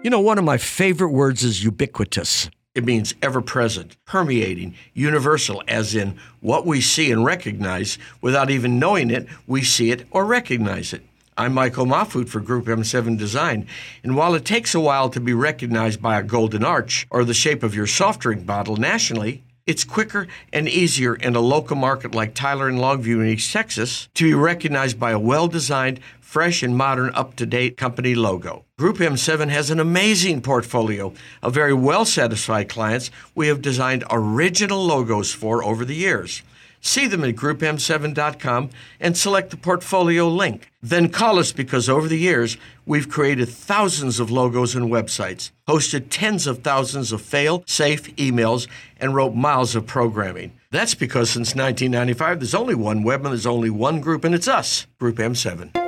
You know, one of my favorite words is ubiquitous. It means ever-present, permeating, universal, as in what we see and recognize. Without even knowing it, we see it or recognize it. I'm Michael Mahfood for Group M7 Design, and while it takes a while to be recognized by a golden arch or the shape of your soft drink bottle nationally, it's quicker and easier in a local market like Tyler and Longview in East Texas to be recognized by a well-designed, fresh and modern, up-to-date company logo. Group M7 has an amazing portfolio of very well-satisfied clients we have designed original logos for over the years. See them at groupm7.com and select the portfolio link. Then call us because over the years, we've created thousands of logos and websites, hosted tens of thousands of fail-safe emails, and wrote miles of programming. That's because since 1995, there's only one web and there's only one group, and it's us, Group M7.